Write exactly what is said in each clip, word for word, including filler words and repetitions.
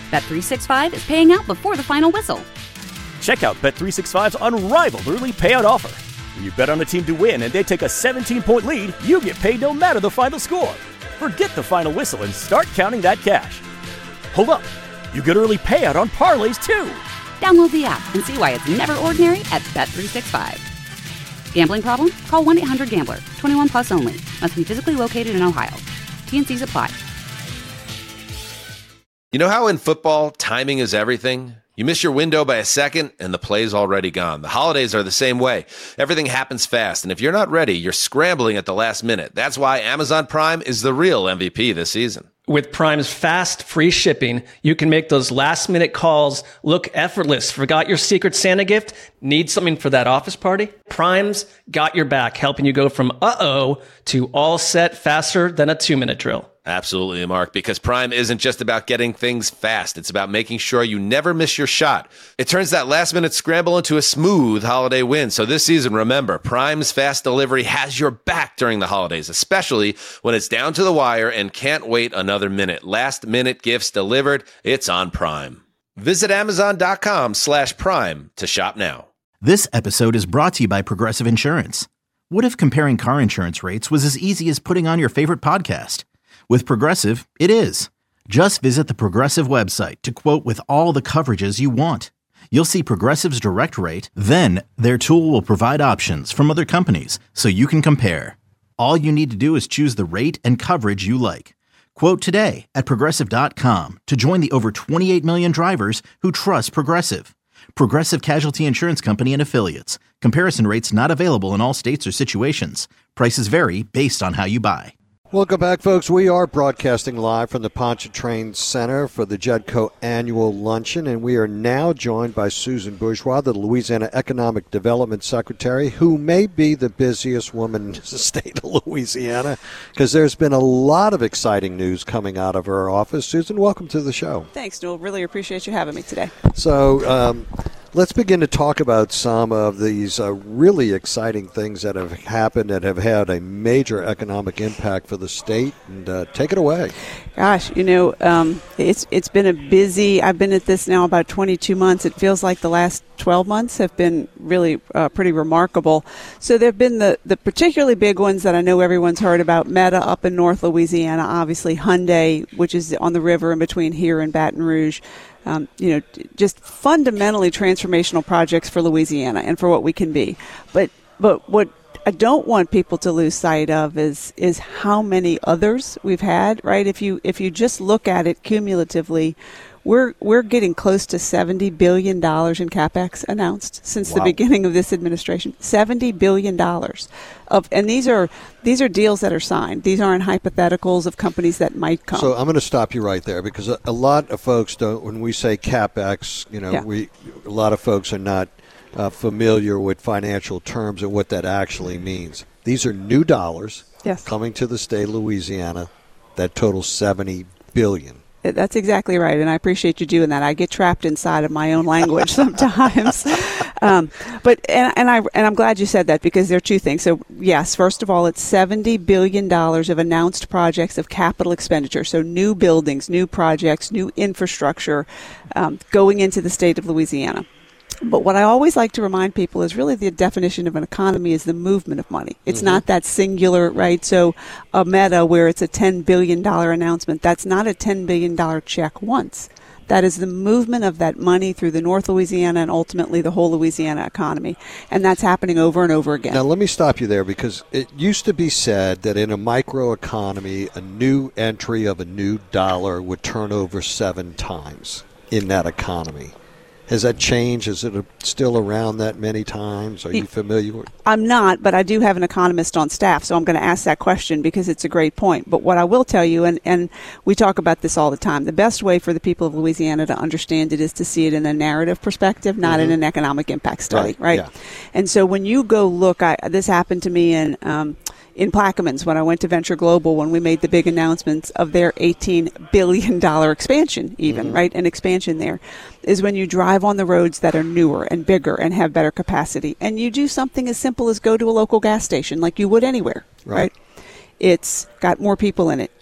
Bet three sixty-five is paying out before the final whistle. Check out Bet three sixty-five's unrivaled early payout offer. When you bet on a team to win and they take a seventeen-point lead, you get paid no matter the final score. Forget the final whistle and start counting that cash. Hold up. You get early payout on parlays, too. Download the app and see why it's never ordinary at Bet three sixty-five. Gambling problem? Call one eight hundred gambler. twenty-one plus only. Must be physically located in Ohio. T and C's apply. You know how in football, timing is everything? You miss your window by a second, and the play's already gone. The holidays are the same way. Everything happens fast, and if you're not ready, you're scrambling at the last minute. That's why Amazon Prime is the real M V P this season. With Prime's fast, free shipping, you can make those last-minute calls look effortless. Forgot your Secret Santa gift? Need something for that office party? Prime's got your back, helping you go from uh-oh to all set faster than a two-minute drill. Absolutely, Mark, because Prime isn't just about getting things fast. It's about making sure you never miss your shot. It turns that last-minute scramble into a smooth holiday win. So this season, remember, Prime's fast delivery has your back during the holidays, especially when it's down to the wire and can't wait another minute. Last-minute gifts delivered, it's on Prime. Visit Amazon.com slash Prime to shop now. This episode is brought to you by Progressive Insurance. What if comparing car insurance rates was as easy as putting on your favorite podcast? With Progressive, it is. Just visit the Progressive website to quote with all the coverages you want. You'll see Progressive's direct rate, then their tool will provide options from other companies so you can compare. All you need to do is choose the rate and coverage you like. Quote today at Progressive dot com to join the over twenty-eight million drivers who trust Progressive. Progressive Casualty Insurance Company and Affiliates. Comparison rates not available in all states or situations. Prices vary based on how you buy. Welcome back, folks. We are broadcasting live from the Pontchartrain Center for the Jedco Annual Luncheon, and we are now joined by Susan Bourgeois, the Louisiana Economic Development Secretary, who may be the busiest woman in the state of Louisiana, because there's been a lot of exciting news coming out of her office. Susan, welcome to the show. Thanks, Noel. Really appreciate you having me today. So, um, let's begin to talk about some of these uh, really exciting things that have happened that have had a major economic impact for the state. And uh, take it away. Gosh, you know, um, it's it's been a busy, I've been at this now about twenty-two months. It feels like the last twelve months have been really uh, pretty remarkable. So there have been the, the particularly big ones that I know everyone's heard about. Meta up in North Louisiana, obviously Hyundai, which is on the river in between here and Baton Rouge. Um, you know, just fundamentally transformational projects for Louisiana and for what we can be. But but what I don't want people to lose sight of is is how many others we've had, right? If you if you just look at it cumulatively, we're we're getting close to seventy billion dollars in CapEx announced since wow. the beginning of this administration. seventy billion dollars of, and these are these are deals that are signed. These aren't hypotheticals of companies that might come. So I'm going to stop you right there, because a, a lot of folks don't. When we say CapEx, you know, yeah. we a lot of folks are not uh, familiar with financial terms and what that actually means. These are new dollars yes. coming to the state of Louisiana that total seventy billion dollars. That's exactly right, and I appreciate you doing that. I get trapped inside of my own language sometimes, um, but and and I and I'm glad you said that, because there are two things. So yes, first of all, it's seventy billion dollars of announced projects of capital expenditure. So new buildings, new projects, new infrastructure um, going into the state of Louisiana. But what I always like to remind people is really the definition of an economy is the movement of money. It's mm-hmm. not that singular, right? So a Meta where it's a ten billion dollars announcement, that's not a ten billion dollars check once. That is the movement of that money through the North Louisiana and ultimately the whole Louisiana economy. And that's happening over and over again. Now, let me stop you there, because it used to be said that in a microeconomy, a new entry of a new dollar would turn over seven times in that economy. Has that changed? Is it still around that many times? Are you familiar with it? I'm not, but I do have an economist on staff, so I'm going to ask that question because it's a great point. But what I will tell you, and, and we talk about this all the time, the best way for the people of Louisiana to understand it is to see it in a narrative perspective, not mm-hmm. in an economic impact study, right? right? Yeah. And so when you go look, I, this happened to me in um, in Plaquemines when I went to Venture Global, when we made the big announcements of their eighteen billion dollars expansion even, mm-hmm. right? An expansion there is when you drive on the roads that are newer and bigger and have better capacity. And you do something as simple as go to a local gas station like you would anywhere, right? right? It's got more people in it,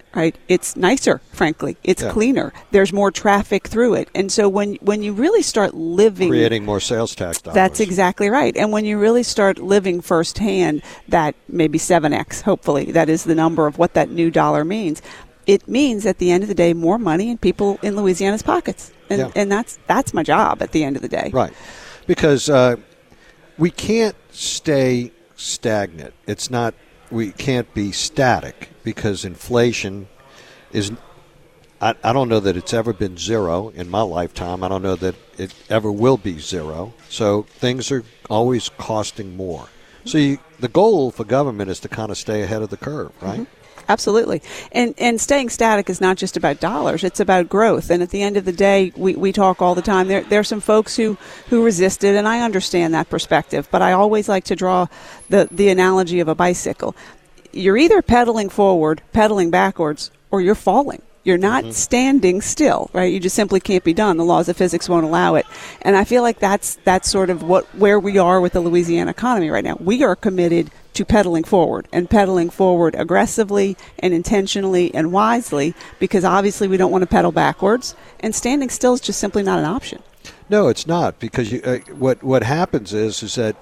right? It's nicer, frankly. It's Yeah. cleaner. There's more traffic through it. And so when when you really start living... Creating more sales tax dollars. That's exactly right. And when you really start living firsthand that maybe seven X, hopefully, that is the number of what that new dollar means, it means at the end of the day more money in people in Louisiana's pockets. And, Yeah. and that's that's my job at the end of the day. Right. Because uh, we can't stay stagnant. It's not, we can't be static because inflation is, I, I don't know that it's ever been zero in my lifetime. I don't know that it ever will be zero. So things are always costing more. So you, the goal for government is to kind of stay ahead of the curve, right? Mm-hmm. Absolutely. And and staying static is not just about dollars. It's about growth. And at the end of the day, we, we talk all the time. There, there are some folks who, who resist it, and I understand that perspective. But I always like to draw the, the analogy of a bicycle. You're either pedaling forward, pedaling backwards, or you're falling. You're not mm-hmm. standing still, right? You just simply can't be done. The laws of physics won't allow it. And I feel like that's that's sort of what where we are with the Louisiana economy right now. We are committed to pedaling forward and pedaling forward aggressively and intentionally and wisely, because obviously we don't want to pedal backwards, and standing still is just simply not an option. No, it's not, because you, uh, what what happens is is that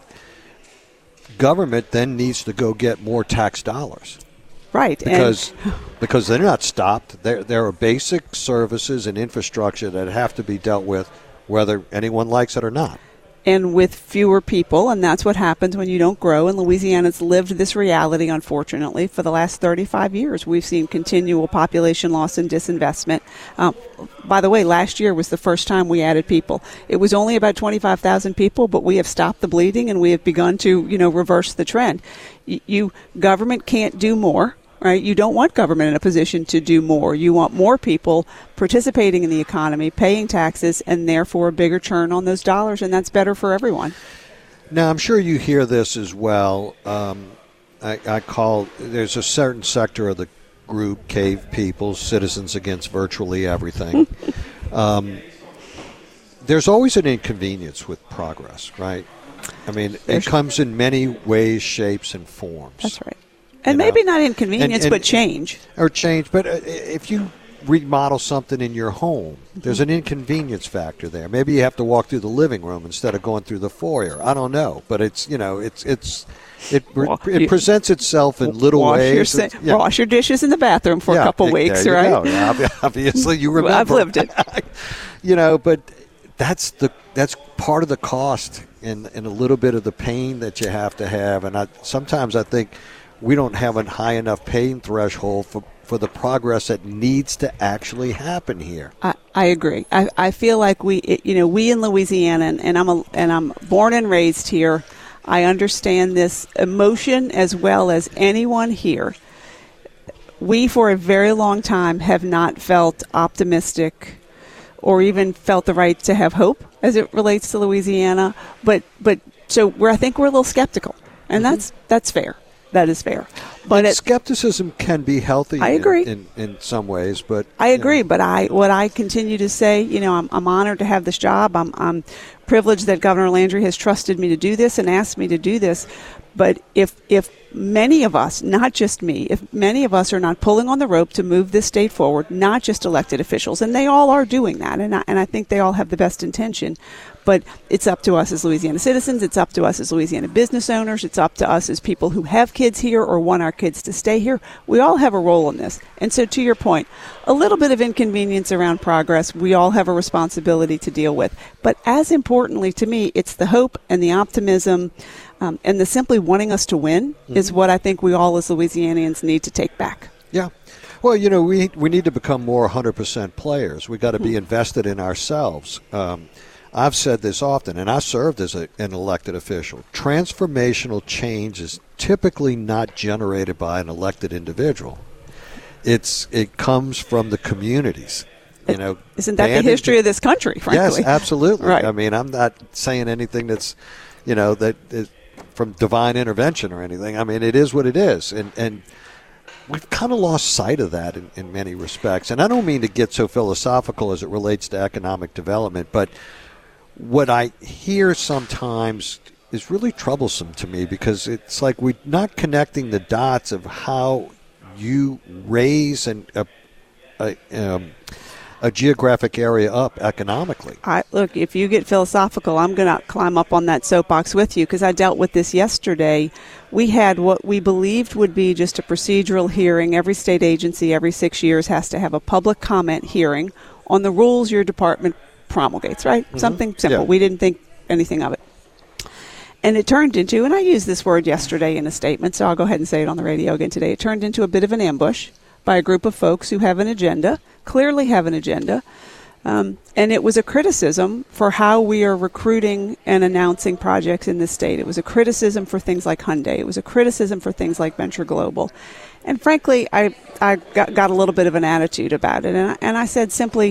government then needs to go get more tax dollars. Right. Because and because they're not stopped. There there are basic services and infrastructure that have to be dealt with whether anyone likes it or not. And with fewer people, and that's what happens when you don't grow. And Louisiana's lived this reality, unfortunately, for the last thirty-five years. We've seen continual population loss and disinvestment. Um, by the way, last year was the first time we added people. It was only about twenty-five thousand people, but we have stopped the bleeding and we have begun to, you know, reverse the trend. You, you government can't do more. Right? You don't want government in a position to do more. You want more people participating in the economy, paying taxes, and therefore a bigger churn on those dollars, and that's better for everyone. Now, I'm sure you hear this as well. Um, I, I call, there's a certain sector of the group, cave people, citizens against virtually everything. um, there's always an inconvenience with progress, right? I mean, There's, it comes in many ways, shapes, and forms. That's right. And You maybe know? not inconvenience, And- and- but change. Or change. But uh, if you remodel something in your home, there's an inconvenience factor there. Maybe you have to walk through the living room instead of going through the foyer. I don't know. But it's, you know, it's, it's, it, Well, it you- presents itself in little wash ways. Your, It's- sa- yeah. wash your dishes in the bathroom for Yeah, a couple it- weeks, there you right? go. Yeah, ob- obviously, you remember. Well, I've lived it. You know, but that's the that's part of the cost and, and a little bit of the pain that you have to have. And I, sometimes I think we don't have a high enough pain threshold for, for the progress that needs to actually happen here. I, I agree. I, I feel like we, it, you know, we in Louisiana, and, and I'm a, and I'm born and raised here. I understand this emotion as well as anyone here. We, for a very long time, have not felt optimistic or even felt the right to have hope as it relates to Louisiana. But but so we're, I think we're a little skeptical, and mm-hmm. that's that's fair. That is fair. But and it, skepticism can be healthy. I agree. in, in, in some ways, but I agree. You know. But I what I continue to say, you know, I'm, I'm honored to have this job. I'm, I'm privileged that Governor Landry has trusted me to do this and asked me to do this. But if if many of us, not just me, if many of us are not pulling on the rope to move this state forward, not just elected officials, and they all are doing that, and I, and I think they all have the best intention, but it's up to us as Louisiana citizens, it's up to us as Louisiana business owners, it's up to us as people who have kids here or want our kids to stay here. We all have a role in this. And so to your point, a little bit of inconvenience around progress, we all have a responsibility to deal with. But as importantly to me, it's the hope and the optimism um, and the simply wanting us to win mm-hmm. is what I think we all as Louisianians need to take back. Yeah. Well, you know, we we need to become more one hundred percent players. We got to mm-hmm. be invested in ourselves. Um, I've said this often, and I served as a, an elected official. Transformational change is typically not generated by an elected individual. It's it comes from the communities. You know, isn't that the history of this country? Frankly, yes, absolutely. Right. I mean, I'm not saying anything that's, you know, that is from divine intervention or anything. I mean, it is what it is, and and we've kind of lost sight of that in, in many respects. And I don't mean to get so philosophical as it relates to economic development, but what I hear sometimes is really troublesome to me because it's like we're not connecting the dots of how you raise an, a, a, um, a geographic area up economically. I, look, if you get philosophical, I'm going to climb up on that soapbox with you because I dealt with this yesterday. We had what we believed would be just a procedural hearing. Every state agency every six years has to have a public comment hearing on the rules your department promulgates, right? Mm-hmm. Something simple. Yeah. We didn't think anything of it. And it turned into, and I used this word yesterday in a statement, so I'll go ahead and say it on the radio again today, it turned into a bit of an ambush by a group of folks who have an agenda, clearly have an agenda, um, and it was a criticism for how we are recruiting and announcing projects in this state. It was a criticism for things like Hyundai. It was a criticism for things like Venture Global. And frankly, I, I got, got a little bit of an attitude about it, and I, and I said simply,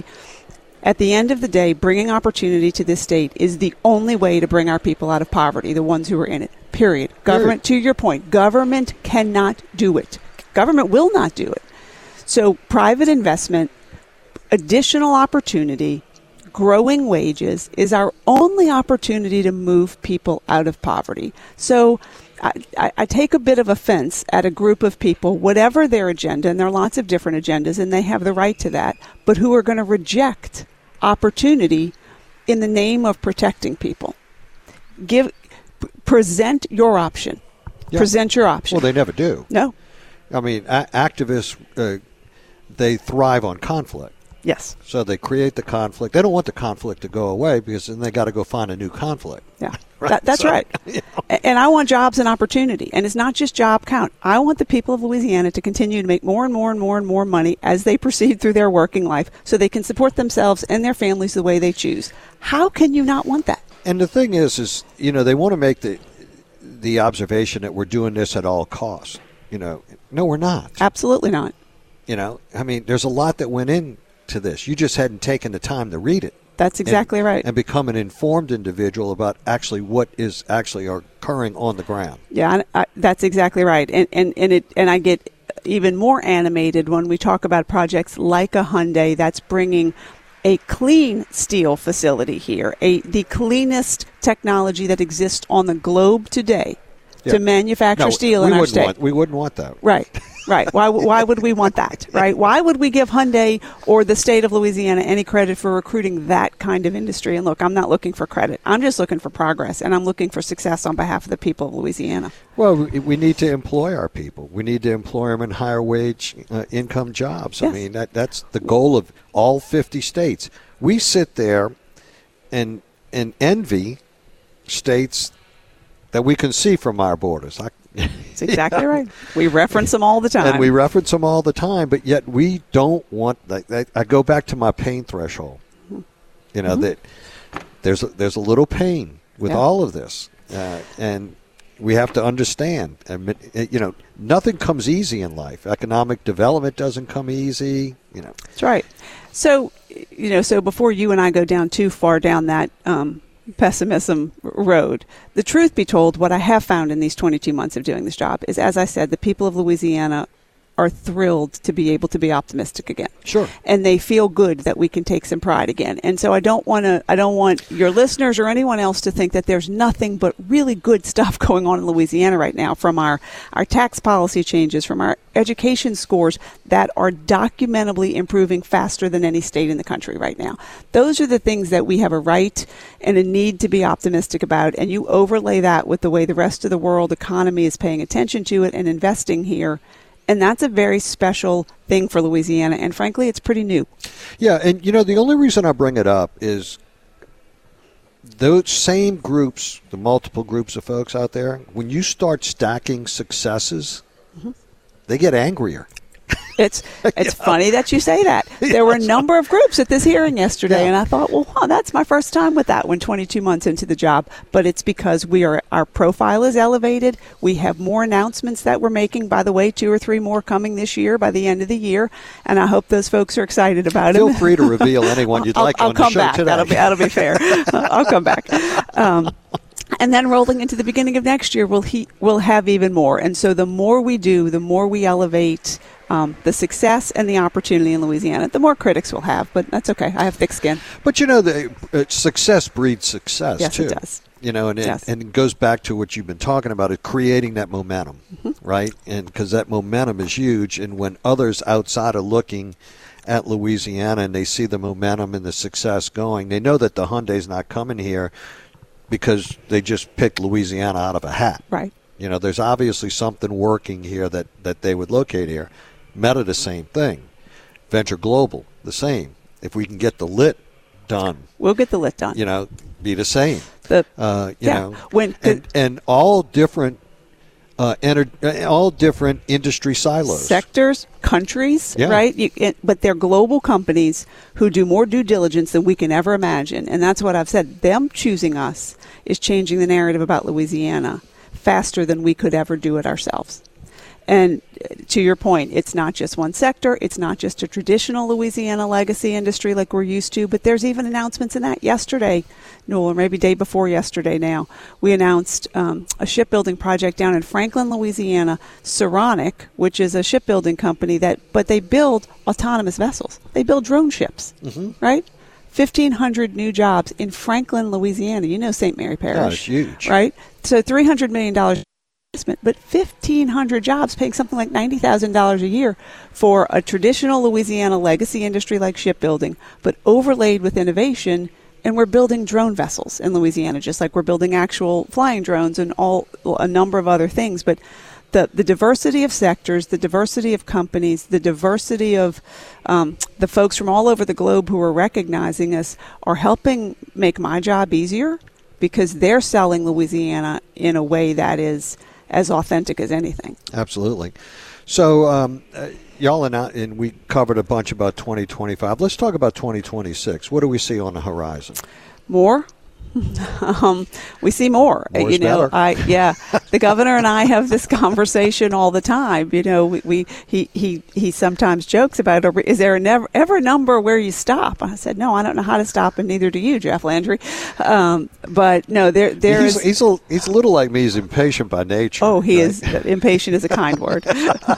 at the end of the day, bringing opportunity to this state is the only way to bring our people out of poverty, the ones who are in it, period. Government, to your point, government cannot do it. Government will not do it. So private investment, additional opportunity, growing wages is our only opportunity to move people out of poverty. So I, I, I take a bit of offense at a group of people, whatever their agenda, and there are lots of different agendas, and they have the right to that, but who are going to reject opportunity in the name of protecting people. Give, p- present your option. Yeah. Present your option. Well, they never do. No. I mean, a- activists, uh, they thrive on conflict. Yes. So they create the conflict. They don't want the conflict to go away because then they got to go find a new conflict. Yeah, right? that, that's so, right. You know. And I want jobs and opportunity. And it's not just job count. I want the people of Louisiana to continue to make more and more and more and more money as they proceed through their working life so they can support themselves and their families the way they choose. How can you not want that? And the thing is, is, you know, they want to make the the observation that we're doing this at all costs. You know, no, we're not. Absolutely not. You know, I mean, there's a lot that went in to this. You just hadn't taken the time to read it. That's exactly and, right. And become an informed individual about actually what is actually occurring on the ground. Yeah, I, that's exactly right. And and and it and I get even more animated when we talk about projects like a Hyundai that's bringing a clean steel facility here, a the cleanest technology that exists on the globe today yeah. to manufacture no, steel in our state. Want, we wouldn't want that. Right. Right. Why why would we want that? Right. Why would we give Hyundai or the state of Louisiana any credit for recruiting that kind of industry? And look, I'm not looking for credit. I'm just looking for progress, and I'm looking for success on behalf of the people of Louisiana. Well, we need to employ our people. We need to employ them in higher wage uh, income jobs. Yes. I mean, that that's the goal of all fifty states. We sit there and and envy states that we can see from our borders. I, That's exactly yeah. right. We reference them all the time. And we reference them all the time, but yet we don't want that. I go back to my pain threshold. You know, mm-hmm. that there's a, there's a little pain with yeah. all of this. Uh, and we have to understand, and you know, nothing comes easy in life. Economic development doesn't come easy, you know. That's right. So, you know, so before you and I go down too far down that um, pessimism road, the truth be told, what I have found in these twenty-two months of doing this job is, as I said, the people of Louisiana are thrilled to be able to be optimistic again. Sure. And they feel good that we can take some pride again. And so I don't want to, I don't want your listeners or anyone else to think that there's nothing but really good stuff going on in Louisiana right now, from our, our tax policy changes, from our education scores that are documentably improving faster than any state in the country right now. Those are the things that we have a right and a need to be optimistic about. And you overlay that with the way the rest of the world economy is paying attention to it and investing here. And that's a very special thing for Louisiana. And frankly, it's pretty new. Yeah. And, you know, the only reason I bring it up is those same groups, the multiple groups of folks out there, when you start stacking successes, mm-hmm. they get angrier. It's it's funny that you say that. There were a number of groups at this hearing yesterday, yeah. and I thought, well, wow, that's my first time with that when twenty-two months into the job. But it's because we are our profile is elevated. We have more announcements that we're making. By the way, two or three more coming this year by the end of the year, and I hope those folks are excited about Feel it. Feel free to reveal anyone you'd I'll, like I'll on come the show back. today. That'll be that'll be fair. I'll come back. Um, And then rolling into the beginning of next year, we'll he, we'll have even more. And so the more we do, the more we elevate um, the success and the opportunity in Louisiana. The more critics will have, but that's okay. I have thick skin. But, you know, the uh, success breeds success, yes, too. Yes, it does. You know, and, yes. it, and it goes back to what you've been talking about, is creating that momentum, mm-hmm. right? And because that momentum is huge, and when others outside are looking at Louisiana and they see the momentum and the success going, they know that the Hyundai's not coming here because they just picked Louisiana out of a hat. Right. You know, there's obviously something working here that, that they would locate here. Meta, the same thing. Venture Global, the same. If we can get the lit done. We'll get the lit done. You know, be the same. The, uh, you yeah. know, when, and, and all different Uh, enter, all different industry silos. Sectors, countries, yeah. right? You, it, but they're global companies who do more due diligence than we can ever imagine. And that's what I've said. Them choosing us is changing the narrative about Louisiana faster than we could ever do it ourselves. And to your point, it's not just one sector. It's not just a traditional Louisiana legacy industry like we're used to, but there's even announcements in that. Yesterday, no, or maybe day before yesterday now, we announced um, a shipbuilding project down in Franklin, Louisiana, Saronic, which is a shipbuilding company that, but they build autonomous vessels. They build drone ships, mm-hmm. right? fifteen hundred new jobs in Franklin, Louisiana. You know Saint Mary Parish. Yeah, it's huge. Right? So three hundred million dollars. But fifteen hundred jobs, paying something like ninety thousand dollars a year for a traditional Louisiana legacy industry like shipbuilding, but overlaid with innovation. And we're building drone vessels in Louisiana, just like we're building actual flying drones and all a number of other things. But the, the diversity of sectors, the diversity of companies, the diversity of um, the folks from all over the globe who are recognizing us are helping make my job easier because they're selling Louisiana in a way that is as authentic as anything. Absolutely. So um, uh, y'all are not, and we covered a bunch about twenty twenty-five. Let's talk about twenty twenty-six. What do we see on the horizon? More. um, we see more. More you know, better. I yeah. The governor and I have this conversation all the time. You know, we, we he he he sometimes jokes about, is there a never ever number where you stop? I said, no, I don't know how to stop, and neither do you, Jeff Landry. Um, but no, there there he's, is. He's a he's a little like me. He's impatient by nature. Oh, he right? is. Impatient is a kind word.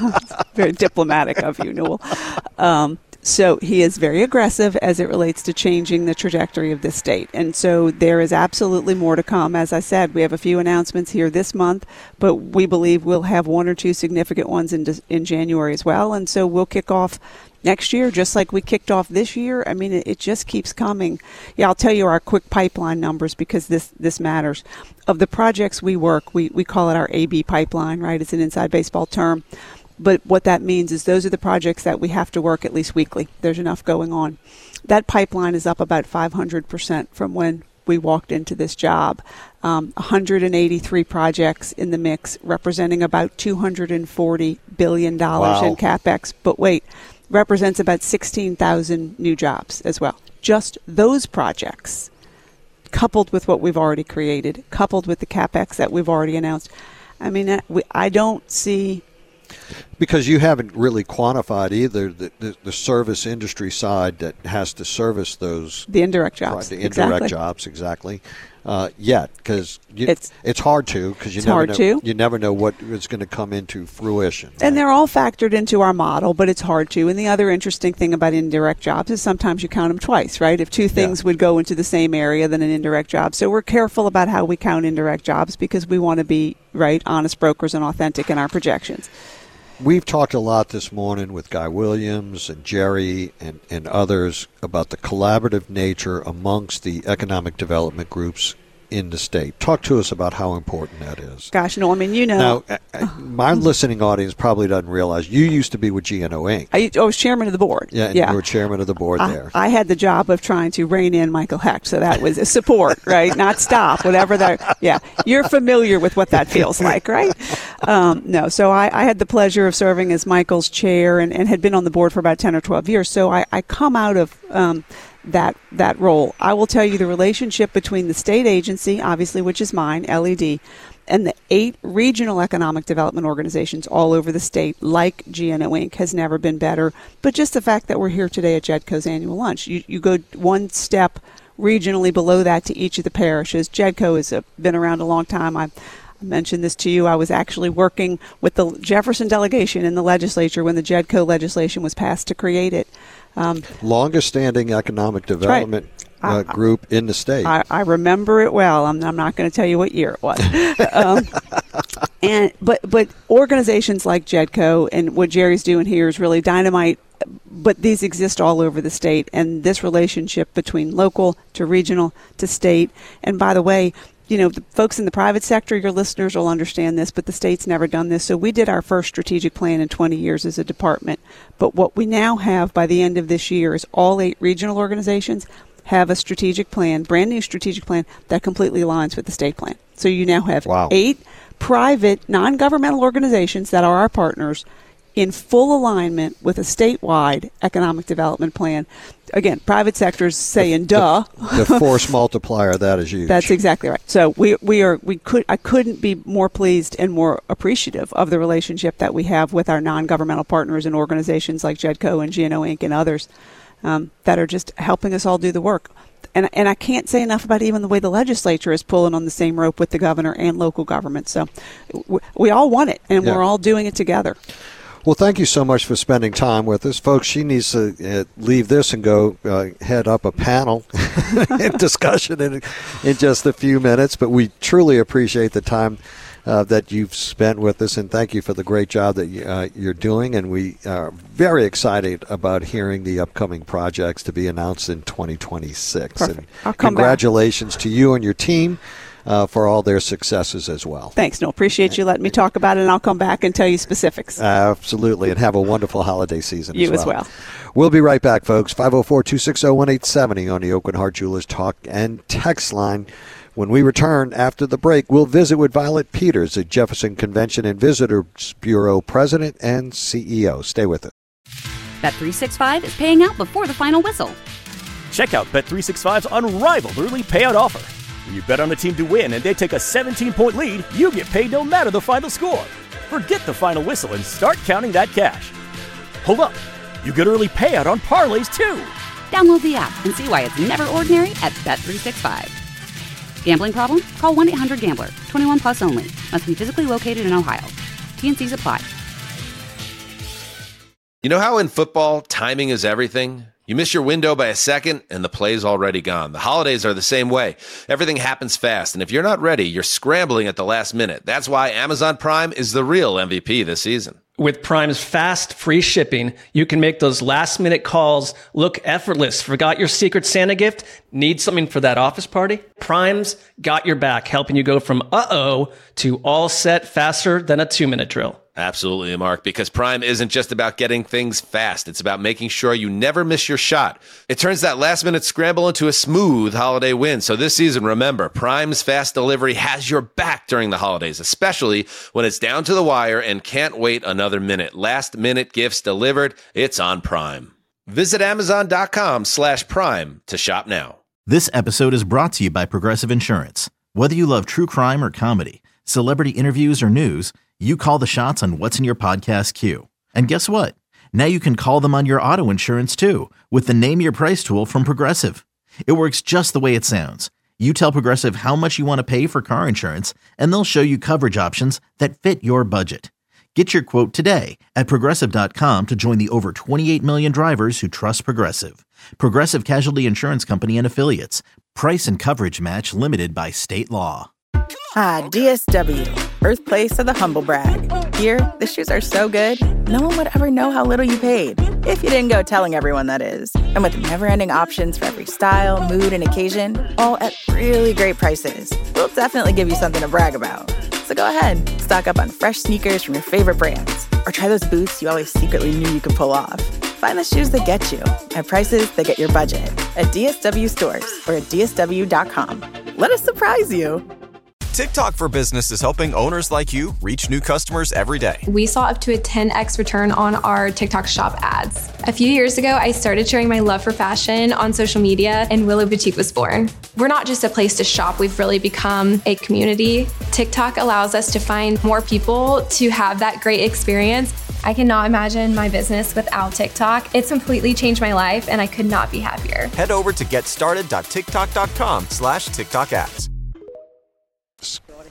Very diplomatic of you, Newell. Um, So he is very aggressive as it relates to changing the trajectory of this state. And so there is absolutely more to come. As I said, we have a few announcements here this month, but we believe we'll have one or two significant ones in in January as well. And so we'll kick off next year just like we kicked off this year. I mean, it, it just keeps coming. Yeah, I'll tell you our quick pipeline numbers because this, this matters. Of the projects we work, we, we call it our A B pipeline, right? It's an inside baseball term. But what that means is those are the projects that we have to work at least weekly. There's enough going on. That pipeline is up about five hundred percent from when we walked into this job. Um, one hundred eighty-three projects in the mix, representing about two hundred forty billion dollars wow. in CapEx. But wait, represents about sixteen thousand new jobs as well. Just those projects, coupled with what we've already created, coupled with the CapEx that we've already announced. I mean, I don't see... Because you haven't really quantified either the, the, the service industry side that has to service those... The indirect jobs. The indirect exactly. jobs, exactly. Uh, yet, because it's, it's hard to, because you, never never hard know, to. you never know what is going to come into fruition. Right? And they're all factored into our model, but it's hard to. And the other interesting thing about indirect jobs is sometimes you count them twice, right? If two things yeah. would go into the same area, then an indirect job. So we're careful about how we count indirect jobs because we want to be, right, honest brokers and authentic in our projections. We've talked a lot this morning with Guy Williams and Jerry and, and others about the collaborative nature amongst the economic development groups in the state. Talk to us about how important that is. Gosh, no, I mean, you know. Now, my listening audience probably doesn't realize you used to be with G N O Incorporated. I, I was chairman of the board. Yeah, and yeah. you were chairman of the board I, there. I had the job of trying to rein in Michael Hecht, so that was a support, right? Not stop, whatever that, yeah. You're familiar with what that feels like, right? Um, no, so I, I had the pleasure of serving as Michael's chair and, and had been on the board for about ten or twelve years. So I, I come out of... Um, that that role. I will tell you the relationship between the state agency, obviously, which is mine, L E D, and the eight regional economic development organizations all over the state, like G N O Incorporated, has never been better. But just the fact that we're here today at JEDCO's annual lunch, you, you go one step regionally below that to each of the parishes. JEDCO has uh, been around a long time. I I mentioned this to you. I was actually working with the Jefferson delegation in the legislature when the JEDCO legislation was passed to create it. Um, Longest standing economic development uh, I, group in the state. I, I remember it well. I'm, I'm not going to tell you what year it was. um, and but but organizations like JEDCO and what Jerry's doing here is really dynamite. But these exist all over the state, and this relationship between local to regional to state. And by the way, you know, the folks in the private sector, your listeners will understand this, but the state's never done this. So we did our first strategic plan in twenty years as a department. But what we now have by the end of this year is all eight regional organizations have a strategic plan, brand new strategic plan that completely aligns with the state plan. So you now have wow. eight private, non-governmental organizations that are our partners in full alignment with a statewide economic development plan. Again, private sector's saying, the, duh. The, the force multiplier, that is huge. That's exactly right. So we we are we could I couldn't be more pleased and more appreciative of the relationship that we have with our non-governmental partners and organizations like JEDCO and G N O Incorporated and others um, that are just helping us all do the work. And and I can't say enough about even the way the legislature is pulling on the same rope with the governor and local government. So we, we all want it, and yeah. we're all doing it together. Well, thank you so much for spending time with us. Folks, she needs to uh, leave this and go uh, head up a panel discussion in, in just a few minutes. But we truly appreciate the time uh, that you've spent with us, and thank you for the great job that you, uh, you're doing. And we are very excited about hearing the upcoming projects to be announced in twenty twenty-six. Perfect. And I'll come congratulations back. to you and your team. Uh, for all their successes as well. Thanks, Noel. Appreciate you letting me talk about it, and I'll come back and tell you specifics. Uh, absolutely, and have a wonderful holiday season you as well. as well. We'll be right back, folks. five oh four, two six oh, one eight seven oh on the Aucoin Hart Jewelers Talk and Text line. When we return after the break, we'll visit with Violet Peters, the Jefferson Convention and Visitors Bureau President and C E O. Stay with us. Bet three sixty-five is paying out before the final whistle. Check out Bet three sixty-five's unrivaled early payout offer. When you bet on a team to win and they take a seventeen-point lead, you get paid no matter the final score. Forget the final whistle and start counting that cash. Hold up. You get early payout on parlays, too. Download the app and see why it's never ordinary at Bet three sixty-five. Gambling problem? Call one eight hundred gambler. twenty-one plus only. Must be physically located in Ohio. T and C's apply. You know how in football, timing is everything? You miss your window by a second, and the play's already gone. The holidays are the same way. Everything happens fast, and if you're not ready, you're scrambling at the last minute. That's why Amazon Prime is the real M V P this season. With Prime's fast, free shipping, you can make those last-minute calls look effortless. Forgot your Secret Santa gift? Need something for that office party? Prime's got your back, helping you go from uh-oh to all set faster than a two-minute drill. Absolutely, Mark, because Prime isn't just about getting things fast. It's about making sure you never miss your shot. It turns that last-minute scramble into a smooth holiday win. So this season, remember, Prime's fast delivery has your back during the holidays, especially when it's down to the wire and can't wait another minute. Last-minute gifts delivered, it's on Prime. Visit Amazon.com slash Prime to shop now. This episode is brought to you by Progressive Insurance. Whether you love true crime or comedy, celebrity interviews or news, you call the shots on what's in your podcast queue. And guess what? Now you can call them on your auto insurance too with the Name Your Price tool from Progressive. It works just the way it sounds. You tell Progressive how much you want to pay for car insurance, and they'll show you coverage options that fit your budget. Get your quote today at Progressive dot com to join the over twenty-eight million drivers who trust Progressive. Progressive Casualty Insurance Company and Affiliates. Price and coverage match limited by state law. Ah, D S W, birthplace of the humble brag. Here, the shoes are so good, no one would ever know how little you paid. If you didn't go telling everyone, that is. And with never-ending options for every style, mood, and occasion, all at really great prices, we'll definitely give you something to brag about. So go ahead, stock up on fresh sneakers from your favorite brands, or try those boots you always secretly knew you could pull off. Find the shoes that get you at prices that get your budget at D S W stores or at D S W dot com. Let us surprise you. TikTok for Business is helping owners like you reach new customers every day. We saw up to a ten x return on our TikTok shop ads. A few years ago, I started sharing my love for fashion on social media, and Willow Boutique was born. We're not just a place to shop, we've really become a community. TikTok allows us to find more people to have that great experience. I cannot imagine my business without TikTok. It's completely changed my life, and I could not be happier. Head over to getstarted dot tiktok dot com slash TikTok ads.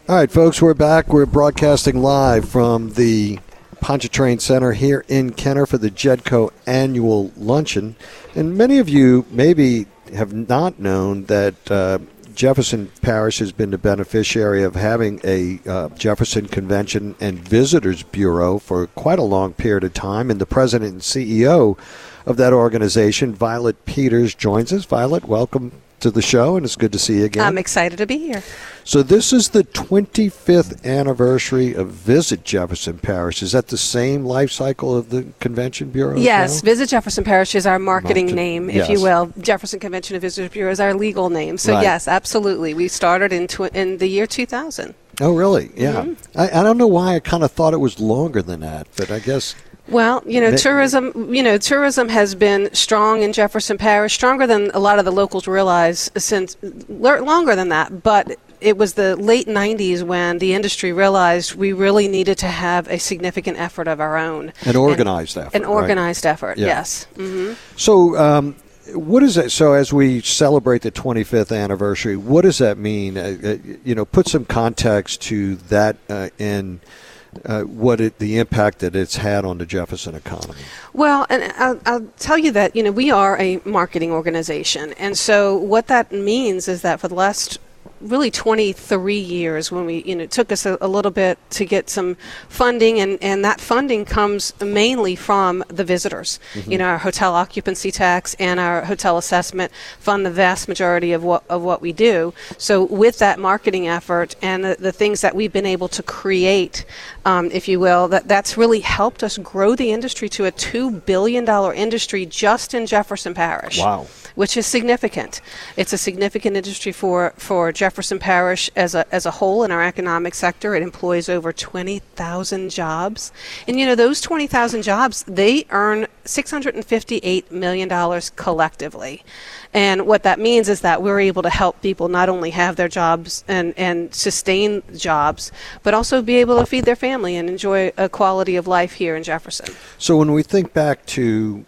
All right, folks, we're back. We're broadcasting live from the Pontchartrain Center here in Kenner for the Jedco annual luncheon. And many of you maybe have not known that uh, Jefferson Parish has been the beneficiary of having a uh, Jefferson Convention and Visitors Bureau for quite a long period of time. And the president and C E O of that organization, Violet Peters, joins us. Violet, welcome to the show, and it's good to see you again. I'm excited to be here. So this is the twenty-fifth anniversary of Visit Jefferson Parish. Is that the same life cycle of the Convention Bureau? Yes, Visit Jefferson Parish is our marketing Market, name, if yes. you will. Jefferson Convention and Visitors Bureau is our legal name. So Right. yes, absolutely. We started in tw- in the year two thousand. Oh, really? Yeah. Mm-hmm. I, I don't know why I kind of thought it was longer than that, but I guess... Well, you know, They- tourism, you know, tourism has been strong in Jefferson Parish, stronger than a lot of the locals realize since l- longer than that, but it was the late nineties when the industry realized we really needed to have a significant effort of our own. An organized effort, An right? organized effort, Yeah. yes. Mm-hmm. So, um, what is it? So, as we celebrate the twenty-fifth anniversary, what does that mean? Uh, uh, you know, put some context to that uh, in uh, what it, the impact that it's had on the Jefferson economy. Well, and I'll, I'll tell you that, you know, we are a marketing organization. And so what that means is that for the last really twenty-three years, when we, you know, it took us a, a little bit to get some funding, and, and that funding comes mainly from the visitors. Mhm. You know, our hotel occupancy tax and our hotel assessment fund the vast majority of what of what we do. So with that marketing effort and the, the things that we've been able to create, um, if you will, that that's really helped us grow the industry to a two billion dollars industry just in Jefferson Parish. Wow. Which is significant. It's a significant industry for, for Jefferson Parish as a as a whole in our economic sector. It employs over twenty thousand jobs. And, you know, those twenty thousand jobs, they earn six hundred fifty-eight million dollars collectively. And what that means is that we're able to help people not only have their jobs and, and sustain jobs, but also be able to feed their family and enjoy a quality of life here in Jefferson. So, when we think back to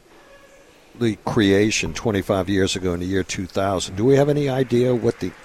the creation twenty-five years ago in the year two thousand, do we have any idea what the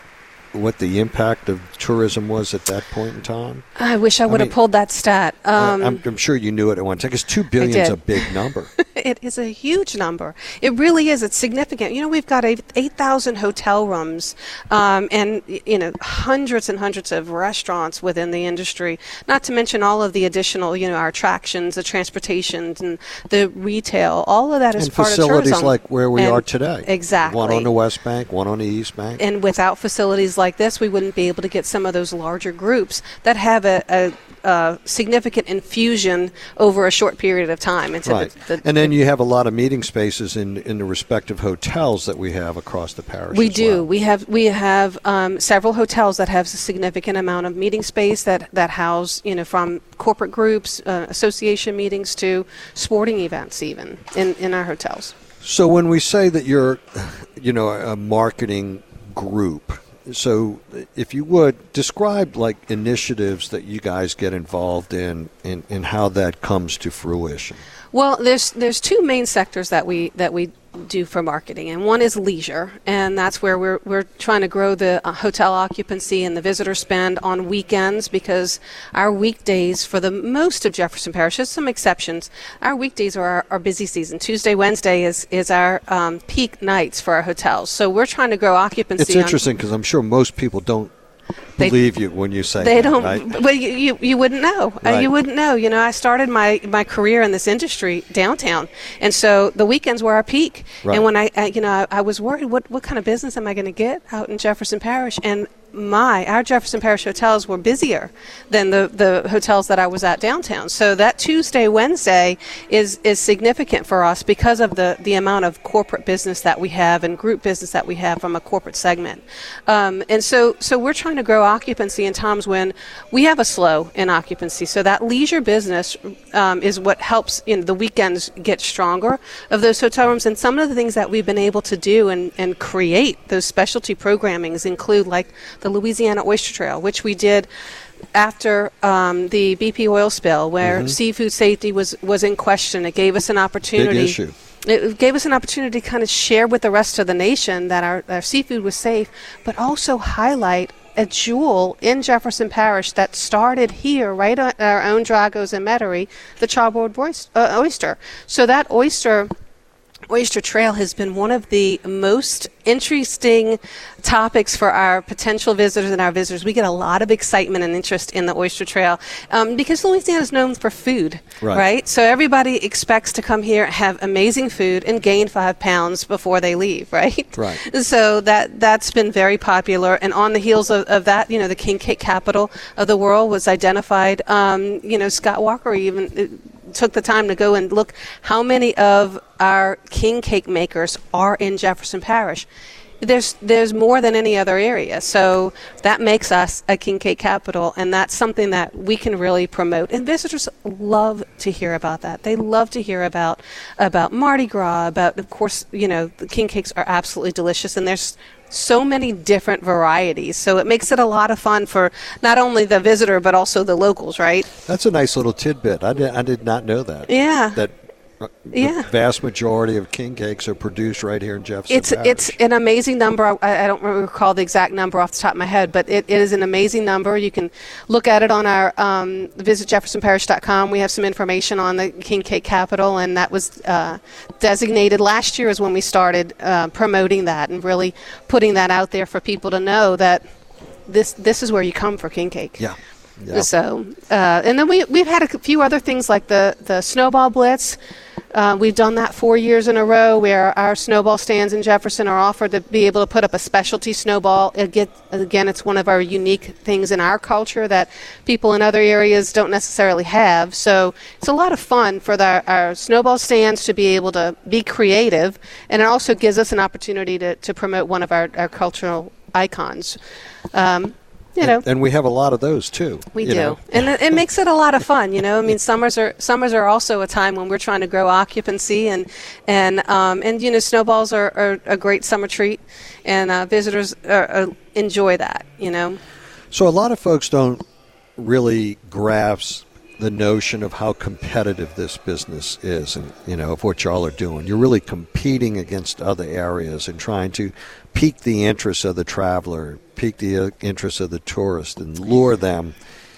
what the impact of tourism was at that point in time? I wish I would I have mean, pulled that stat. Um, I'm, I'm sure you knew it at one time, because two billion is did. a big number. It is a huge number. It really is. It's significant. You know, we've got eight thousand hotel rooms um, and, you know, hundreds and hundreds of restaurants within the industry, not to mention all of the additional, you know, our attractions, the transportation, and the retail. All of that is And part of facilities tourism. like where we And- are today. Exactly. One on the West Bank, one on the East Bank. And without facilities like this, we wouldn't be able to get some of those larger groups that have a, a, a significant infusion over a short period of time. Into Right. the, the, and then you have a lot of meeting spaces in, in the respective hotels that we have across the parish. We as do. well. We have we have um, several hotels that have a significant amount of meeting space that, that house, you know, from corporate groups, uh, association meetings to sporting events, even in, in our hotels. So when we say that you're, you know, a marketing group, so if you would describe like initiatives that you guys get involved in, and, and how that comes to fruition. Well, there's there's two main sectors that we that we do for marketing, and one is leisure, and that's where we're we're trying to grow the uh, hotel occupancy and the visitor spend on weekends, because our weekdays for the most of Jefferson Parish, there's some exceptions, our weekdays are our, our busy season. Tuesday, Wednesday is is our um, peak nights for our hotels, so we're trying to grow occupancy. It's interesting because I'm sure most people don't They- believe you when you say They that, don't. right? Well, you, you you wouldn't know. Uh, Right. you wouldn't know. You know, I started my, my career in this industry downtown, and so the weekends were our peak. Right. And when I, I you know, I, I was worried, what what kind of business am I going to get out in Jefferson Parish? And my our Jefferson Parish hotels were busier than the, the hotels that I was at downtown. So that Tuesday, Wednesday is is significant for us because of the, the amount of corporate business that we have and group business that we have from a corporate segment. Um, and so so we're trying to grow occupancy in times when we have a slow in occupancy. So that leisure business um, is what helps, you know, the weekends get stronger of those hotel rooms. And some of the things that we've been able to do and, and create those specialty programmings include like the Louisiana Oyster Trail, which we did after um, the B P oil spill, where Mhm. seafood safety was, was in question. It gave us an opportunity. Big issue. It gave us an opportunity to kind of share with the rest of the nation that our, our seafood was safe, but also highlight a jewel in Jefferson Parish that started here, right at our own Dragos and Metairie, the Charbord oyster. So that oyster oyster trail has been one of the most interesting topics for our potential visitors and our visitors. We get a lot of excitement and interest in the oyster trail um, because Louisiana is known for food, right. right? So everybody expects to come here, have amazing food, and gain five pounds before they leave, right? Right. So that, that's been very popular. And on the heels of, of that, you know, the king cake capital of the world was identified. Um, you know, Scott Walker even uh, took the time to go and look how many of our king cake makers are in Jefferson Parish. There's there's more than any other area, so that makes us a king cake capital, and that's something that we can really promote. And visitors love to hear about that. They love to hear about about Mardi Gras. About, of course, you know, the king cakes are absolutely delicious, and there's so many different varieties. So it makes it a lot of fun for not only the visitor but also the locals, right? That's a nice little tidbit. I did I did not know that. Yeah. That. The yeah. vast majority of king cakes are produced right here in Jefferson It's Parish. It's an amazing number. I, I don't recall the exact number off the top of my head, but it, it is an amazing number. You can look at it on our um, visit jefferson parish dot com. We have some information on the king cake capital, and that was uh, designated last year is when we started uh, promoting that and really putting that out there for people to know that this this is where you come for king cake. Yeah. Yep. So, uh, and then we, we've had a few other things like the, the Snowball Blitz. Uh, we've done that four years in a row where our snowball stands in Jefferson are offered to be able to put up a specialty snowball. Again, again, it's one of our unique things in our culture that people in other areas don't necessarily have. So it's a lot of fun for the, our snowball stands to be able to be creative, and it also gives us an opportunity to, to promote one of our, our cultural icons. Um, You know, and, and we have a lot of those too. We do, know. And it, it makes it a lot of fun. You know, I mean, summers are summers are also a time when we're trying to grow occupancy, and and um, and you know, snowballs are, are a great summer treat, and uh, visitors are, uh, enjoy that. You know. So a lot of folks don't really grasp the notion of how competitive this business is, and you know, of what y'all are doing. You're really competing against other areas and trying to pique the interest of the traveler, pique the uh, interest of the tourist, and lure them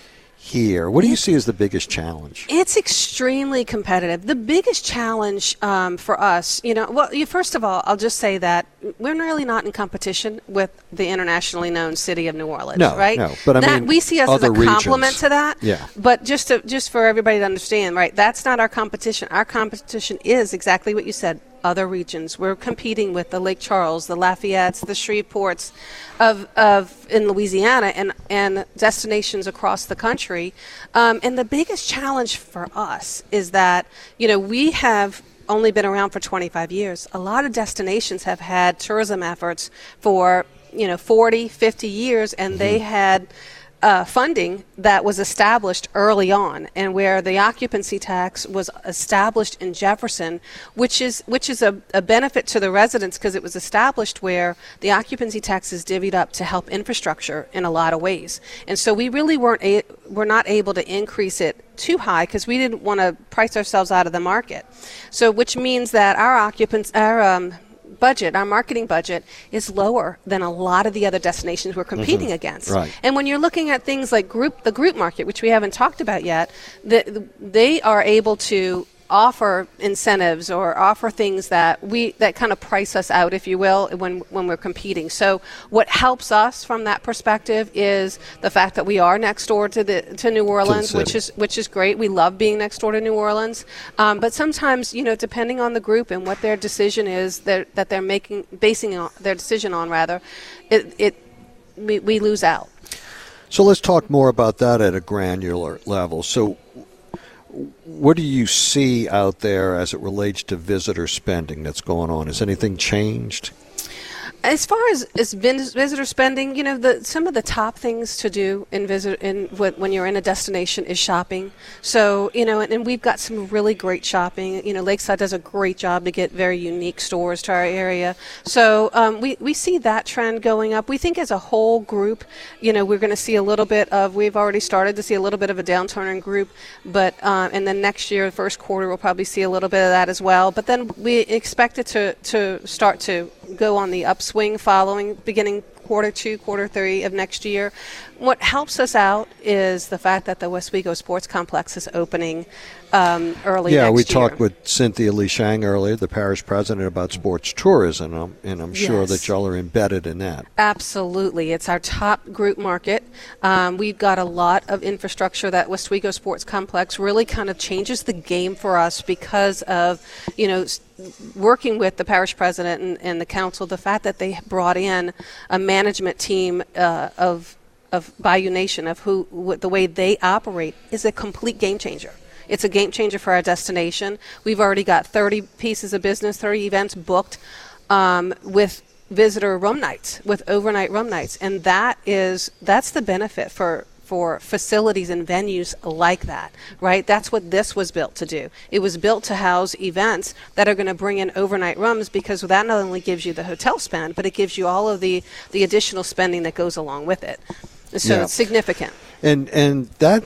here. What do you see as the biggest challenge? It's extremely competitive. The biggest challenge um, for us, you know, well, you, first of all, I'll just say that we're really not in competition with the internationally known city of New Orleans, no, right? No, but I that, mean, we see us as a regions. complement to that. Yeah. But just to, just for everybody to understand, right? That's not our competition. Our competition is exactly what you said. Other regions. We're competing with the Lake Charles, the Lafayettes, the Shreveports of of in Louisiana, and and destinations across the country. Um, and the biggest challenge for us is that, you know, we have only been around for twenty-five years. A lot of destinations have had tourism efforts for, you know, forty, fifty years, and mm-hmm. they had Uh, funding that was established early on, and where the occupancy tax was established in Jefferson, which is which is a, a benefit to the residents because it was established where the occupancy tax is divvied up to help infrastructure in a lot of ways. And so we really weren't a, were not able to increase it too high because we didn't want to price ourselves out of the market. So which means that our occupants, our um, budget, our marketing budget is lower than a lot of the other destinations we're competing mm-hmm. against. Right. And when you're looking at things like group, the group market, which we haven't talked about yet, the, the, they are able to offer incentives or offer things that we that kind of price us out, if you will, when when we're competing. So what helps us from that perspective is the fact that we are next door to the to New Orleans, to which is which is great. We love being next door to New Orleans. Um, but sometimes, you know, depending on the group and what their decision is that that they're making, basing on, their decision on rather, it it we, we lose out. So let's talk more about that at a granular level. So what do you see out there as it relates to visitor spending that's going on? Has anything changed? As far as, as visitor spending, you know, the, some of the top things to do in visit in when you're in a destination is shopping. So, you know, and, and we've got some really great shopping. You know, Lakeside does a great job to get very unique stores to our area. So um, we, we see that trend going up. We think as a whole group, you know, we're going to see a little bit of, we've already started to see a little bit of a downturn in group, but um, and then next year, first quarter, we'll probably see a little bit of that as well. But then we expect it to, to start to go on the upswing following beginning quarter two, quarter three of next year. What helps us out is the fact that the Westwego Sports Complex is opening um, early yeah, next year. we talked with Cynthia Lee Shang earlier, the parish president, about sports tourism, um, and I'm sure yes. that y'all are embedded in that. Absolutely. It's our top group market. Um, we've got a lot of infrastructure. That Westwego Sports Complex really kind of changes the game for us because of, you know, working with the parish president and, and the council, the fact that they brought in a management team uh, of of Bayou Nation, of who w- the way they operate is a complete game changer. It's a game changer for our destination. We've already got thirty pieces of business, thirty events booked um, with visitor room nights, with overnight room nights, and that is that's the benefit for. for facilities and venues like that, right? That's what this was built to do. It was built to house events that are going to bring in overnight rooms, because that not only gives you the hotel spend, but it gives you all of the, the additional spending that goes along with it. So yeah. it's significant. And and that,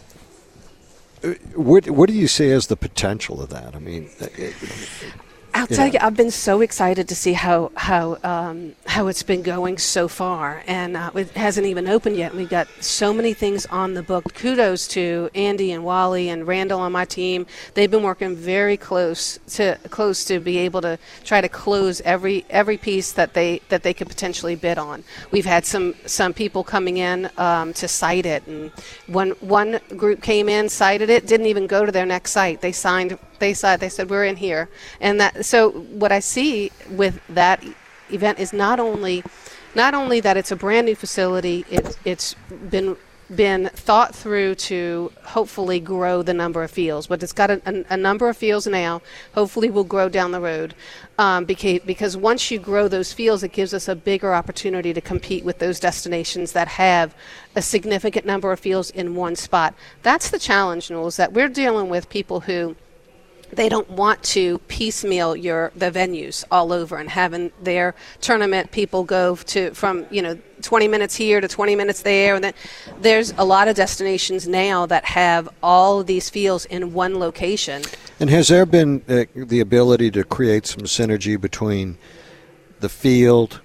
what what do you see as the potential of that? I mean, it, I'll you tell know. you, I've been so excited to see how how um, how it's been going so far, and uh, it hasn't even opened yet. We've got so many things on the book. Kudos to Andy and Wally and Randall on my team. They've been working very close to close to be able to try to close every every piece that they that they could potentially bid on. We've had some some people coming in um, to site it, and one one group came in, cited it, didn't even go to their next site. They signed. They said, they said, we're in here. And that, so what I see with that event is not only, not only that it's a brand new facility, it, it's been, been thought through to hopefully grow the number of fields, but it's got a, a, a number of fields now, hopefully will grow down the road. Um, because, because once you grow those fields, it gives us a bigger opportunity to compete with those destinations that have a significant number of fields in one spot. That's the challenge, Noel, is that we're dealing with people who, they don't want to piecemeal your the venues all over and having their tournament people go to from you know twenty minutes here to twenty minutes there, and then there's a lot of destinations now that have all of these fields in one location. And has there been uh, the ability to create some synergy between the field,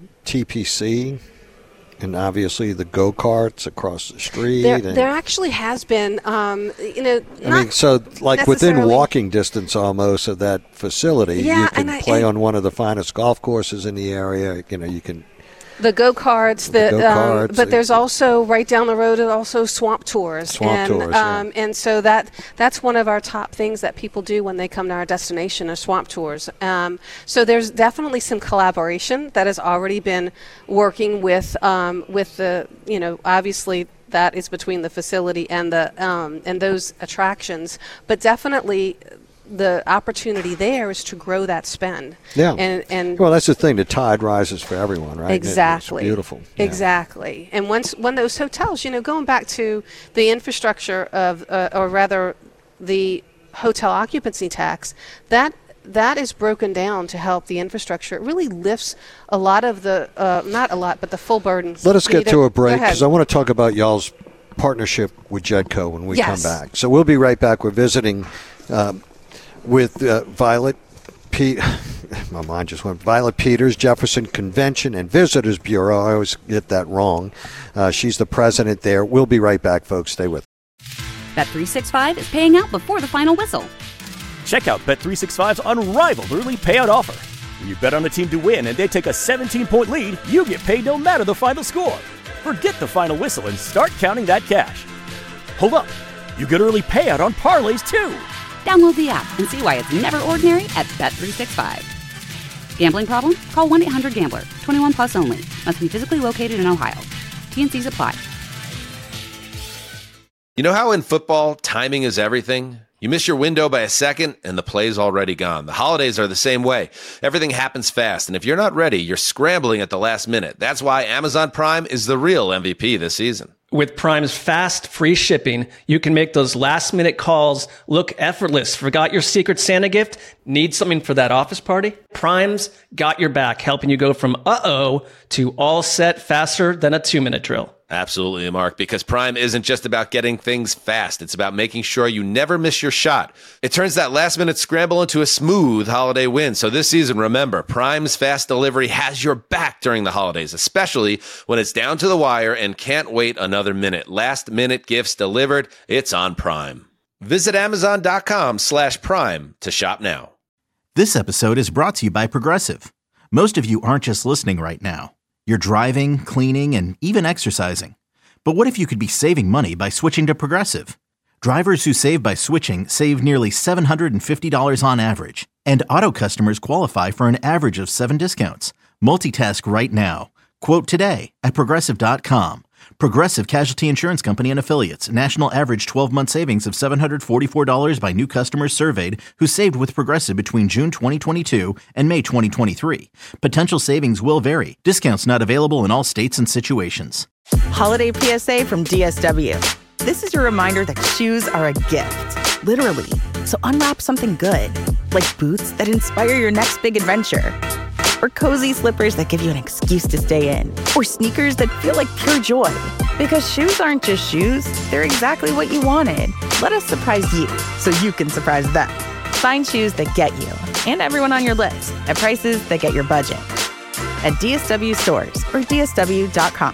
T P C, and obviously the go-karts across the street? There, and there actually has been, um, you know, I mean, so like within walking distance almost of that facility, yeah, you can and I, play and on one of the finest golf courses in the area. You know, you can. The go-karts, the, the go-karts, um, but there's also right down the road also swamp tours, swamp and tours, um, yeah. and so that that's one of our top things that people do when they come to our destination are swamp tours. Um, so there's definitely some collaboration that has already been working with um, with the you know obviously. That is between the facility and the um, and those attractions, but definitely the opportunity there is to grow that spend. Yeah. And, and well, that's the thing. The tide rises for everyone, right? Exactly. It's beautiful. Yeah. Exactly. And once when those hotels, you know, going back to the infrastructure of, uh, or rather, the hotel occupancy tax, that. That is broken down to help the infrastructure. It really lifts a lot of the, uh, not a lot, but the full burden. Let us get to a break because I want to talk about y'all's partnership with Jedco when we yes. come back. So we'll be right back. We're visiting um, with uh, Violet Pete. My mind just went. Violet Peters, Jefferson Convention and Visitors Bureau. I always get that wrong. Uh, she's the president there. We'll be right back, folks. Stay with us. Bet three sixty-five is paying out before the final whistle. Check out Bet three sixty-five's unrivaled early payout offer. When you bet on a team to win and they take a seventeen-point lead, you get paid no matter the final score. Forget the final whistle and start counting that cash. Hold up. You get early payout on parlays, too. Download the app and see why it's never ordinary at Bet three sixty-five. Gambling problem? Call one eight hundred gambler. twenty-one plus only. Must be physically located in Ohio. T and C's apply. You know how in football, timing is everything? You miss your window by a second, and the play's already gone. The holidays are the same way. Everything happens fast, and if you're not ready, you're scrambling at the last minute. That's why Amazon Prime is the real M V P this season. With Prime's fast, free shipping, you can make those last-minute calls look effortless. Forgot your Secret Santa gift? Need something for that office party? Prime's got your back, helping you go from uh-oh to all set faster than a two-minute drill. Absolutely, Mark, because Prime isn't just about getting things fast. It's about making sure you never miss your shot. It turns that last-minute scramble into a smooth holiday win. So this season, remember, Prime's fast delivery has your back during the holidays, especially when it's down to the wire and can't wait another minute. Last-minute gifts delivered, it's on Prime. Visit Amazon.com slash Prime to shop now. This episode is brought to you by Progressive. Most of you aren't just listening right now. You're driving, cleaning, and even exercising. But what if you could be saving money by switching to Progressive? Drivers who save by switching save nearly seven hundred fifty dollars on average. And auto customers qualify for an average of seven discounts. Multitask right now. Quote today at Progressive dot com. Progressive Casualty Insurance Company and Affiliates. National average twelve-month savings of seven hundred forty-four dollars by new customers surveyed who saved with Progressive between June twenty twenty-two and May twenty twenty-three. Potential savings will vary. Discounts not available in all states and situations. Holiday P S A from D S W. This is your reminder that shoes are a gift. Literally. So unwrap something good. Like boots that inspire your next big adventure. Or cozy slippers that give you an excuse to stay in. Or sneakers that feel like pure joy. Because shoes aren't just shoes, they're exactly what you wanted. Let us surprise you, so you can surprise them. Find shoes that get you, and everyone on your list, at prices that get your budget. At D S W stores, or D S W dot com.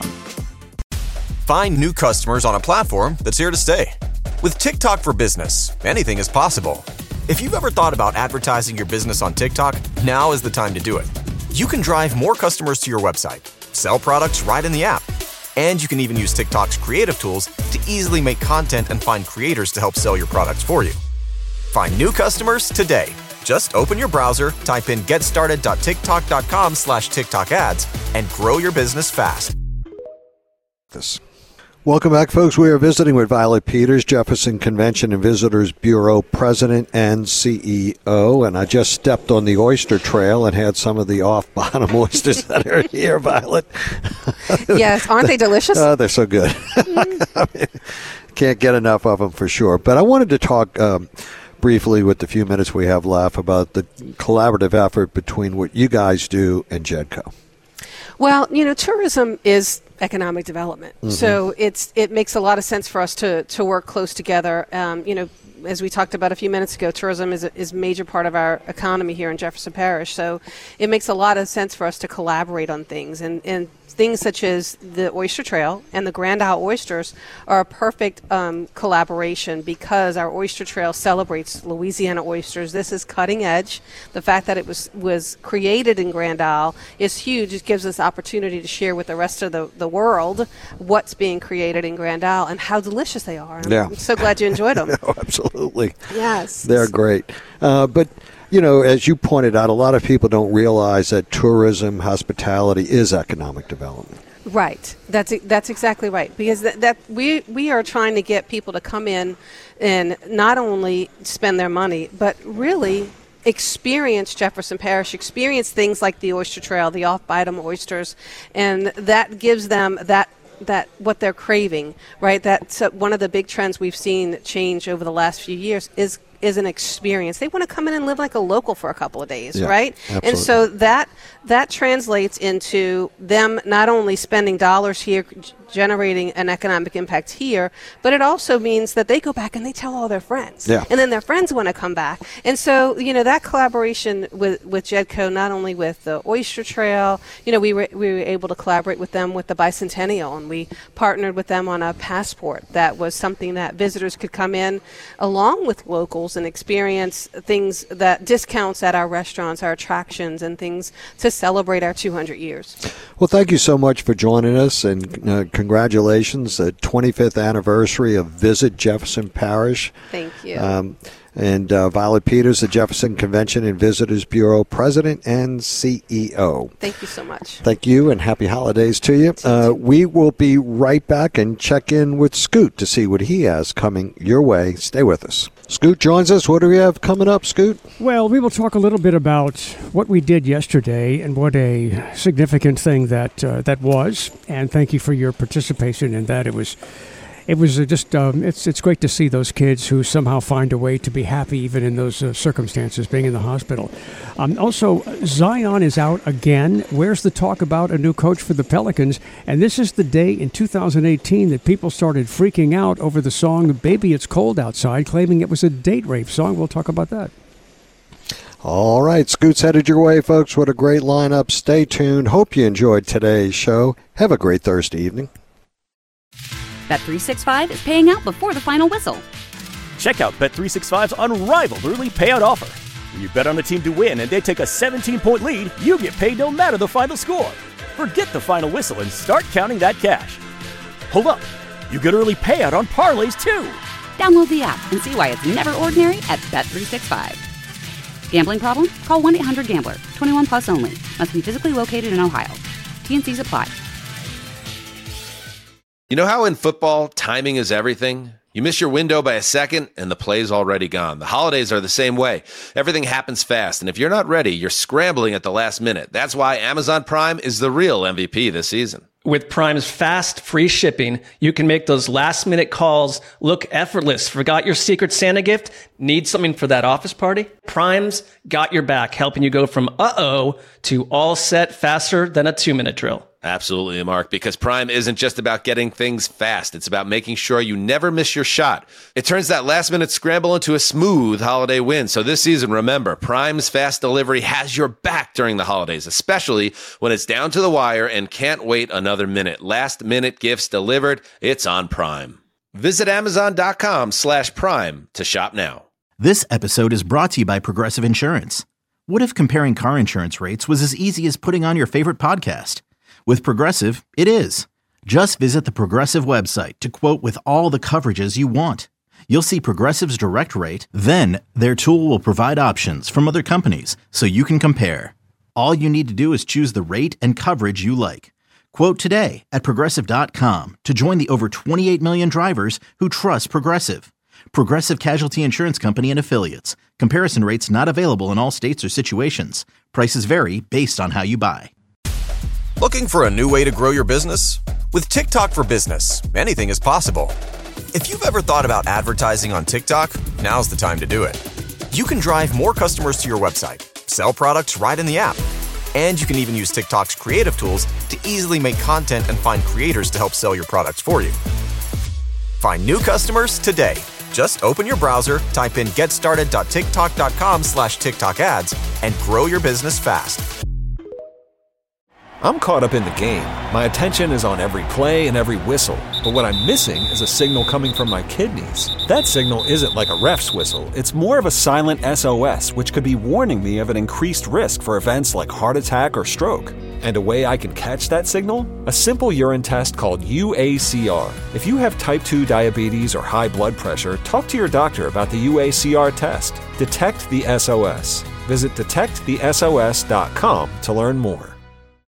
Find new customers on a platform that's here to stay. With TikTok for Business, anything is possible. If you've ever thought about advertising your business on TikTok, now is the time to do it. You can drive more customers to your website, sell products right in the app, and you can even use TikTok's creative tools to easily make content and find creators to help sell your products for you. Find new customers today. Just open your browser, type in getstarted.tiktok.com slash TikTok ads, and grow your business fast. This. Welcome back, folks. We are visiting with Violet Peters, Jefferson Convention and Visitors Bureau President and C E O. And I just stepped on the oyster trail and had some of the off-bottom oysters that are here, Violet. Yes, aren't they delicious? Oh, they're so good. Mm. I mean, can't get enough of them for sure. But I wanted to talk um, briefly with the few minutes we have left about the collaborative effort between what you guys do and Jedco. Well, you know, tourism is economic development. Mm-hmm. So it's it makes a lot of sense for us to, to work close together. Um, you know, as we talked about a few minutes ago, tourism is a, is a major part of our economy here in Jefferson Parish. So it makes a lot of sense for us to collaborate on things. And, and things such as the Oyster Trail and the Grand Isle Oysters are a perfect um, collaboration because our Oyster Trail celebrates Louisiana oysters. This is cutting edge. The fact that it was, was created in Grand Isle is huge. It gives us opportunity to share with the rest of the, the world what's being created in Grand Isle and how delicious they are. I'm, yeah. I'm so glad you enjoyed them. Oh, absolutely. Yes. They're great. Uh, but you know, as you pointed out, a lot of people don't realize that tourism, hospitality is economic development. Right. That's that's exactly right. Because that, that we we are trying to get people to come in and not only spend their money, but really experience Jefferson Parish, experience things like the Oyster Trail, the off-bottom oysters, and that gives them that that what they're craving, right? That's uh, one of the big trends we've seen change over the last few years is is an experience. They want to come in and live like a local for a couple of days, yeah, right? Absolutely. And so that that translates into them not only spending dollars here, g- generating an economic impact here, but it also means that they go back and they tell all their friends. Yeah. And then their friends want to come back. And so, you know, that collaboration with, with Jedco, not only with the Oyster Trail, you know, we were, we were able to collaborate with them with the Bicentennial, and we partnered with them on a passport that was something that visitors could come in along with locals and experience things that discounts at our restaurants, our attractions, and things to celebrate our two hundred years. Well, thank you so much for joining us, and uh, congratulations, the twenty-fifth anniversary of Visit Jefferson Parish. Thank you. Um, and uh, Violet Peters, the Jefferson Convention and Visitors Bureau President and C E O. Thank you so much. Thank you, and happy holidays to you. Uh, we will be right back and check in with Scoot to see what he has coming your way. Stay with us. Scoot joins us. What do we have coming up, Scoot? Well, we will talk a little bit about what we did yesterday and what a significant thing that uh, that was. And thank you for your participation in that. It was it was uh, just um, it's it's great to see those kids who somehow find a way to be happy even in those uh, circumstances, being in the hospital. Um, also, Zion is out again. Where's the talk about a new coach for the Pelicans? And this is the day in two thousand eighteen that people started freaking out over the song "Baby It's Cold Outside," claiming it was a date rape song. We'll talk about that. All right, Scoot's headed your way, folks. What a great lineup. Stay tuned. Hope you enjoyed today's show. Have a great Thursday evening. Bet three sixty-five is paying out before the final whistle. Check out Bet three sixty-five's unrivaled early payout offer. When you bet on a team to win and they take a seventeen-point lead, you get paid no matter the final score. Forget the final whistle and start counting that cash. Hold up. You get early payout on parlays, too. Download the app and see why it's never ordinary at Bet three sixty-five. Gambling problem? Call one eight hundred gambler. twenty-one plus only. Must be physically located in Ohio. T N Cs apply. You know how in football, timing is everything? You miss your window by a second, and the play's already gone. The holidays are the same way. Everything happens fast, and if you're not ready, you're scrambling at the last minute. That's why Amazon Prime is the real M V P this season. With Prime's fast, free shipping, you can make those last-minute calls look effortless. Forgot your Secret Santa gift? Need something for that office party? Prime's got your back, helping you go from uh-oh to all set faster than a two-minute drill. Absolutely, Mark, because Prime isn't just about getting things fast. It's about making sure you never miss your shot. It turns that last-minute scramble into a smooth holiday win. So this season, remember, Prime's fast delivery has your back during the holidays, especially when it's down to the wire and can't wait another minute. Last-minute gifts delivered, it's on Prime. Visit Amazon.com slash Prime to shop now. This episode is brought to you by Progressive Insurance. What if comparing car insurance rates was as easy as putting on your favorite podcast? With Progressive, it is. Just visit the Progressive website to quote with all the coverages you want. You'll see Progressive's direct rate, then their tool will provide options from other companies so you can compare. All you need to do is choose the rate and coverage you like. Quote today at Progressive dot com to join the over twenty-eight million drivers who trust Progressive. Progressive Casualty Insurance Company and Affiliates. Comparison rates not available in all states or situations. Prices vary based on how you buy. Looking for a new way to grow your business? With TikTok for Business, anything is possible. If you've ever thought about advertising on TikTok, now's the time to do it. You can drive more customers to your website, sell products right in the app, and you can even use TikTok's creative tools to easily make content and find creators to help sell your products for you. Find new customers today. Just open your browser, type in getstarted.tiktok.com slash TikTok ads, and grow your business fast. I'm caught up in the game. My attention is on every play and every whistle. But what I'm missing is a signal coming from my kidneys. That signal isn't like a ref's whistle. It's more of a silent S O S, which could be warning me of an increased risk for events like heart attack or stroke. And a way I can catch that signal? A simple urine test called U A C R. If you have type two diabetes or high blood pressure, talk to your doctor about the U A C R test. Detect the S O S. Visit detect the S O S dot com to learn more.